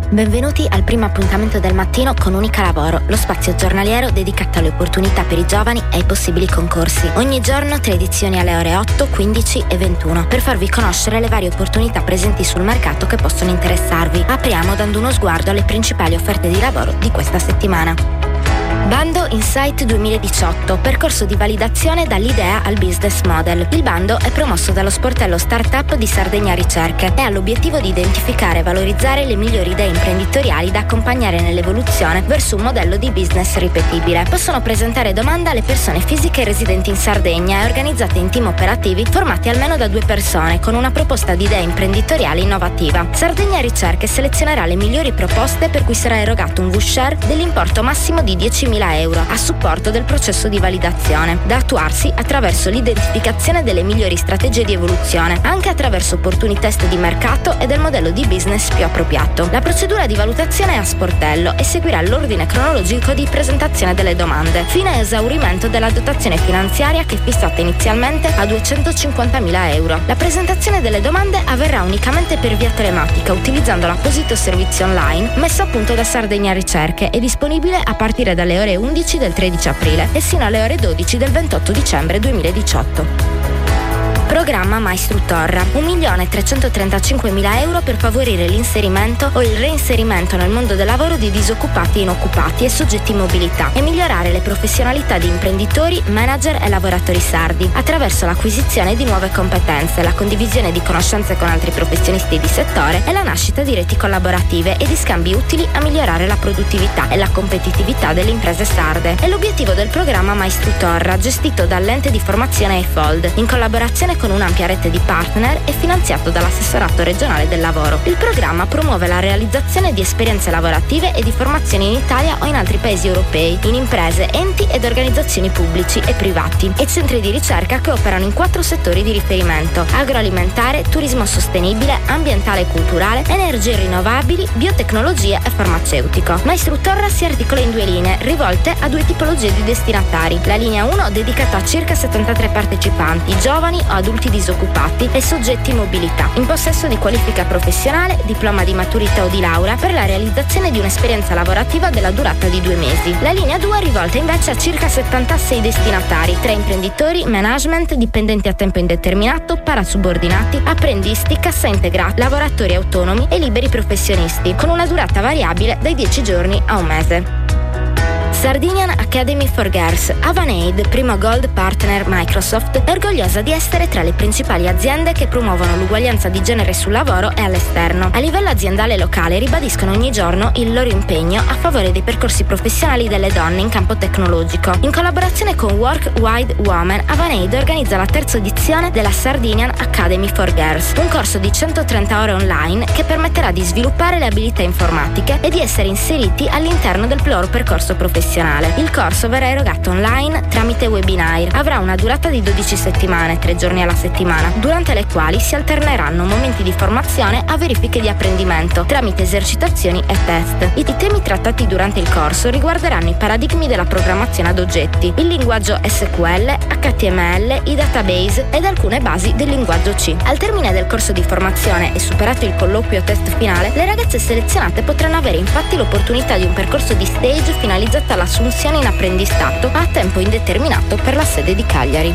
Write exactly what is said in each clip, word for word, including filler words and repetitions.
Benvenuti al primo appuntamento del mattino con Unica Lavoro, lo spazio giornaliero dedicato alle opportunità per i giovani e ai possibili concorsi. Ogni giorno tre edizioni alle ore otto, quindici e ventuno per farvi conoscere le varie opportunità presenti sul mercato che possono interessarvi. Apriamo dando uno sguardo alle principali offerte di lavoro di questa settimana. Bando Insight duemiladiciotto, percorso di validazione dall'idea al business model. Il bando è promosso dallo sportello Startup di Sardegna Ricerche e ha l'obiettivo di identificare e valorizzare le migliori idee imprenditoriali da accompagnare nell'evoluzione verso un modello di business ripetibile. Possono presentare domanda alle persone fisiche residenti in Sardegna e organizzate in team operativi formati almeno da due persone con una proposta di idea imprenditoriale innovativa. Sardegna Ricerche selezionerà le migliori proposte per cui sarà erogato un voucher dell'importo massimo di diecimila euro a supporto del processo di validazione, da attuarsi attraverso l'identificazione delle migliori strategie di evoluzione, anche attraverso opportuni test di mercato e del modello di business più appropriato. La procedura di valutazione è a sportello e seguirà l'ordine cronologico di presentazione delle domande, fino a esaurimento della dotazione finanziaria che è fissata inizialmente a duecentocinquantamila euro. La presentazione delle domande avverrà unicamente per via telematica, utilizzando l'apposito servizio online messo a punto da Sardegna Ricerche e disponibile a partire dalle ore undici del tredici aprile e sino alle ore dodici del ventotto dicembre duemiladiciotto. Programma Maistruttorra, un milione trecentotrentacinquemila euro per favorire l'inserimento o il reinserimento nel mondo del lavoro di disoccupati e inoccupati e soggetti in mobilità e migliorare le professionalità di imprenditori, manager e lavoratori sardi attraverso l'acquisizione di nuove competenze, la condivisione di conoscenze con altri professionisti di settore e la nascita di reti collaborative e di scambi utili a migliorare la produttività e la competitività delle imprese sarde. È l'obiettivo del programma Maistruttorra, gestito dall'ente di formazione EFOLD, in collaborazione con un'ampia rete di partner e finanziato dall'assessorato regionale del lavoro. Il programma promuove la realizzazione di esperienze lavorative e di formazione in Italia o in altri paesi europei, in imprese, enti ed organizzazioni pubblici e privati e centri di ricerca che operano in quattro settori di riferimento: agroalimentare, turismo sostenibile, ambientale e culturale, energie rinnovabili, biotecnologie e farmaceutico. Maistruttorra si articola in due linee, rivolte a due tipologie di destinatari. La linea uno dedicata a circa settantatré partecipanti, giovani o adulti disoccupati e soggetti in mobilità, in possesso di qualifica professionale, diploma di maturità o di laurea per la realizzazione di un'esperienza lavorativa della durata di due mesi. La linea due è rivolta invece a circa settantasei destinatari, tra imprenditori, management, dipendenti a tempo indeterminato, parasubordinati, apprendisti, cassa integrata, lavoratori autonomi e liberi professionisti, con una durata variabile dai dieci giorni a un mese. Sardinian Academy for Girls. Avaneid, primo Gold Partner Microsoft, è orgogliosa di essere tra le principali aziende che promuovono l'uguaglianza di genere sul lavoro e all'esterno. A livello aziendale e locale ribadiscono ogni giorno il loro impegno a favore dei percorsi professionali delle donne in campo tecnologico. In collaborazione con Work Wide Women, Avaneid organizza la terza edizione della Sardinian Academy for Girls, un corso di centotrenta ore online che permetterà di sviluppare le abilità informatiche e di essere inseriti all'interno del loro percorso professionale. Il corso verrà erogato online tramite webinar. Avrà una durata di dodici settimane, tre giorni alla settimana, durante le quali si alterneranno momenti di formazione a verifiche di apprendimento tramite esercitazioni e test. I temi trattati durante il corso riguarderanno i paradigmi della programmazione ad oggetti, il linguaggio S Q L, H T M L, i database ed alcune basi del linguaggio C. Al termine del corso di formazione e superato il colloquio test finale, le ragazze selezionate potranno avere infatti l'opportunità di un percorso di stage finalizzato all'assunzione in apprendistato a tempo indeterminato per la sede di Cagliari.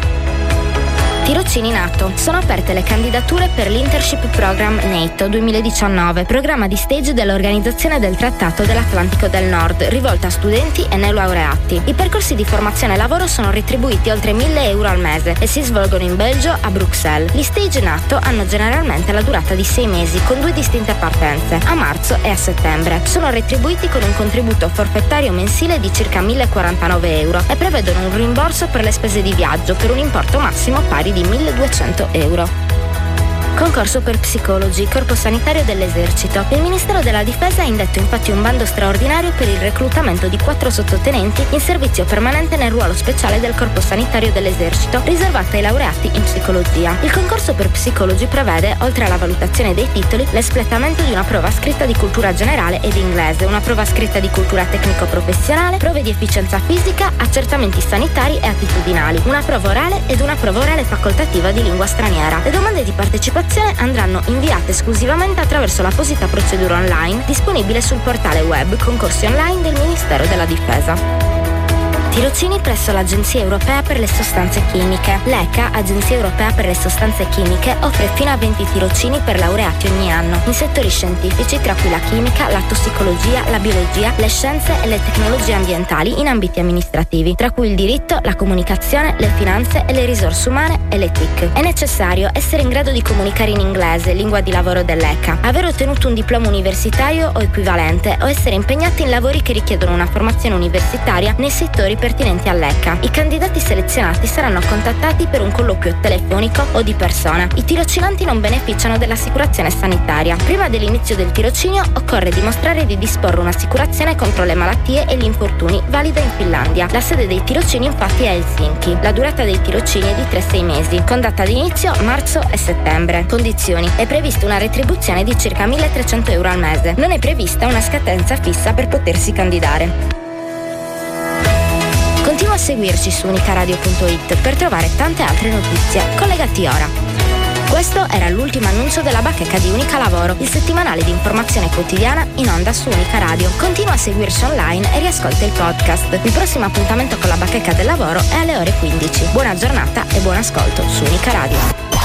Tirocini NATO. Sono aperte le candidature per l'Internship Program NATO duemiladiciannove, programma di stage dell'Organizzazione del Trattato dell'Atlantico del Nord, rivolta a studenti e neolaureati. I percorsi di formazione e lavoro sono retribuiti oltre mille euro al mese e si svolgono in Belgio, a Bruxelles. Gli stage NATO hanno generalmente la durata di sei mesi, con due distinte partenze, a marzo e a settembre. Sono retribuiti con un contributo forfettario mensile di circa millequarantanove euro e prevedono un rimborso per le spese di viaggio per un importo massimo pari di milleduecento euro. Concorso per psicologi, corpo sanitario dell'esercito. Il Ministero della Difesa ha indetto infatti un bando straordinario per il reclutamento di quattro sottotenenti in servizio permanente nel ruolo speciale del corpo sanitario dell'esercito, riservato ai laureati in psicologia. Il concorso per psicologi prevede, oltre alla valutazione dei titoli, l'espletamento di una prova scritta di cultura generale ed inglese, una prova scritta di cultura tecnico-professionale, prove di efficienza fisica, accertamenti sanitari e attitudinali, una prova orale ed una prova orale facoltativa di lingua straniera. Le domande di partecipazione anticipazione andranno inviate esclusivamente attraverso l'apposita procedura online disponibile sul portale web Concorsi Online del Ministero della Difesa. Tirocini presso l'Agenzia Europea per le Sostanze Chimiche. L'E C A, Agenzia Europea per le Sostanze Chimiche, offre fino a venti tirocini per laureati ogni anno, in settori scientifici tra cui la chimica, la tossicologia, la biologia, le scienze e le tecnologie ambientali in ambiti amministrativi, tra cui il diritto, la comunicazione, le finanze e le risorse umane e le T I C. È necessario essere in grado di comunicare in inglese, lingua di lavoro dell'E C A, aver ottenuto un diploma universitario o equivalente o essere impegnati in lavori che richiedono una formazione universitaria nei settori pertinenti all'E C A. I candidati selezionati saranno contattati per un colloquio telefonico o di persona. I tirocinanti non beneficiano dell'assicurazione sanitaria. Prima dell'inizio del tirocinio occorre dimostrare di disporre un'assicurazione contro le malattie e gli infortuni valida in Finlandia. La sede dei tirocini infatti è a Helsinki. La durata dei tirocini è di tre sei mesi, con data di inizio marzo e settembre. Condizioni: è prevista una retribuzione di circa milletrecento euro al mese. Non è prevista una scadenza fissa per potersi candidare. Continua a seguirci su unicaradio punto it per trovare tante altre notizie. Collegati ora. Questo era l'ultimo annuncio della bacheca di Unica Lavoro, il settimanale di informazione quotidiana in onda su Unica Radio. Continua a seguirci online e riascolta il podcast. Il prossimo appuntamento con la bacheca del lavoro è alle ore quindici. Buona giornata e buon ascolto su Unica Radio.